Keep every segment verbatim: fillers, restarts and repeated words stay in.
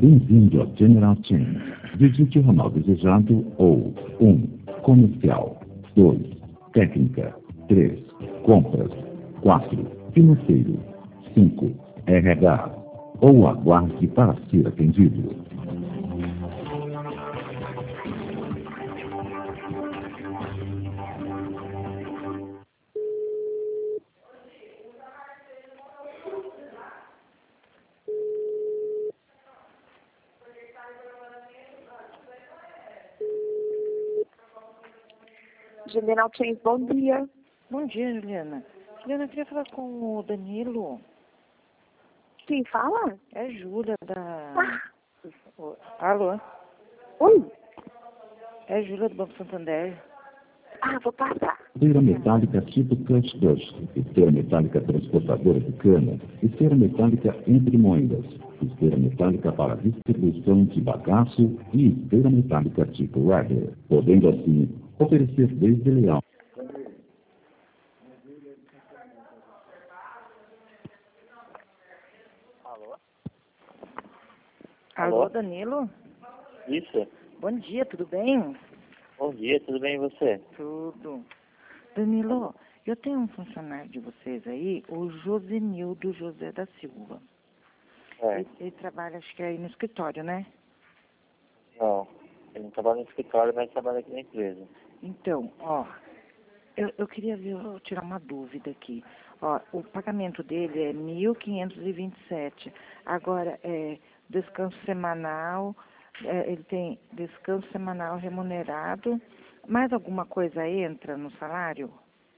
Bem-vindo a General Change. Digite o ramal desejado ou um Comercial, dois Técnica, três Compras, quatro Financeiro, cinco R H ou aguarde para ser atendido. General Chains, bom dia. Bom dia, Juliana. Juliana, eu queria falar com o Danilo. Quem fala? É Júlia da... Ah. O- Alô? Oi? É Júlia do Banco Santander. Ah, vou passar. Esteira metálica tipo Cut Dust, esteira metálica transportadora de cana, esteira metálica entre moedas, esteira metálica para distribuição de bagaço e esteira metálica tipo Ragger, podendo assim oferecer desde leal. Alô? Alô, Alô? Danilo? Isso. Bom dia, tudo bem? Bom dia, tudo bem e você? Tudo. Danilo, eu tenho um funcionário de vocês aí, o Josenildo José da Silva. É. Ele, ele trabalha, acho que aí no escritório, né? Não, ele não trabalha no escritório, mas trabalha aqui na empresa. Então, ó, eu, eu queria ver, eu tirar uma dúvida aqui. Ó, o pagamento dele é mil quinhentos e vinte e sete. Agora, é descanso semanal, é, ele tem descanso semanal remunerado. Mais alguma coisa entra no salário?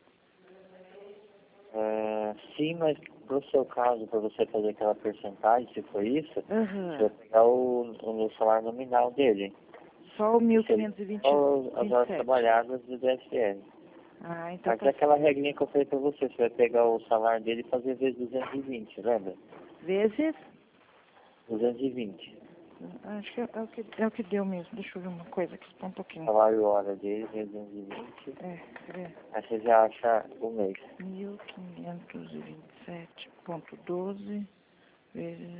É, sim, mas pro seu caso, para você fazer aquela porcentagem, se for isso, Uhum. você vai pegar o, o salário nominal dele. Só o mil quinhentos e vinte e sete. Só as horas trabalhadas do D S L. Ah, então Mas tá é aquela regrinha que eu falei pra você, você vai pegar o salário dele e fazer vezes duzentos e vinte, lembra? vezes? duzentos e vinte. Acho que é, é o que é o que deu mesmo. Deixa eu ver uma coisa aqui, só um pouquinho. Salário hora dele, vezes duzentos e vinte. É, é. Aí você já acha o mês. mil quinhentos e vinte e sete ponto doze vezes...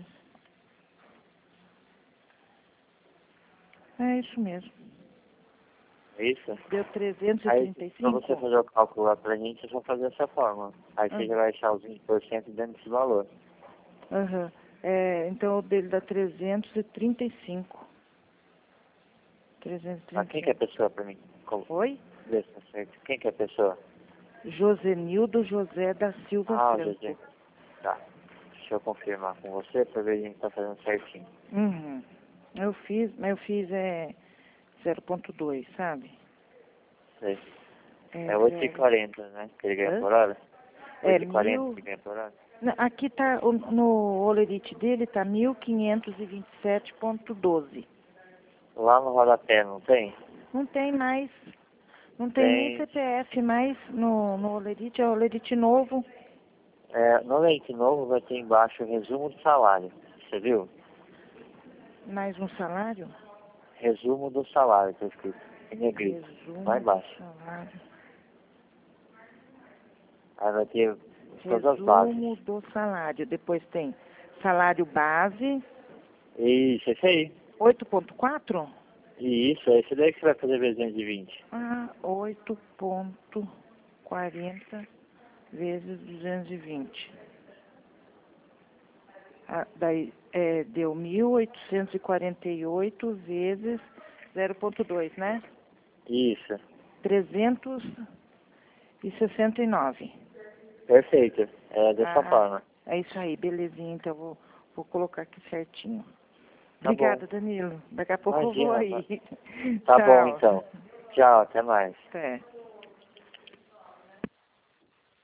É isso mesmo. É isso? Deu trezentos e Aí, trinta e pra você cinco? fazer o cálculo lá pra gente, é só fazer dessa forma. Aí você Ah. já vai achar os vinte por cento dentro desse valor. Aham. É, então o dele dá trezentos e trinta e cinco. trezentos e trinta e cinco. Ah, quem que é a pessoa pra mim? Como? Oi? Vê se tá certo. Quem que é a pessoa? Josenildo José da Silva Ah, Franco. José. Tá. Deixa eu confirmar com você pra ver se a gente tá fazendo certinho. Uhum. Eu fiz, mas eu fiz é zero ponto dois, sabe? Sei. É, É oito e zero. quarenta, né? Que ele ganha Hã? por hora? É oito e quarenta mil... que ele ganha por hora? Não, aqui tá, o- no Olerite dele tá mil quinhentos e vinte e sete ponto doze. Lá no rodapé, não tem? Não tem mais, não tem nem Tem. C P F mais no, no Olerite, é o Olerite novo. É, no leite novo vai ter embaixo o resumo do salário. Você viu? Mais um salário? Resumo do salário, tá escrito. Em negrito. Resumo Lá embaixo. do salário. Aí vai ter todas as bases. Resumo do salário. Depois tem salário base, Isso, esse aí. oito ponto quatro? Isso, é esse daí que você vai fazer vezes duzentos e vinte. Ah, oito ponto quarenta vezes duzentos e vinte. Ah, daí é, deu mil oitocentos e quarenta e oito vezes zero ponto dois, né? Isso. trezentos e sessenta e nove. Perfeito. É dessa Ah, forma. é isso aí, belezinha. Então eu vou, vou colocar aqui certinho. Tá Obrigada, bom. Danilo. Daqui a pouco eu vou Imagina, aí. Tá Tchau. bom então. Tchau, até mais. Até.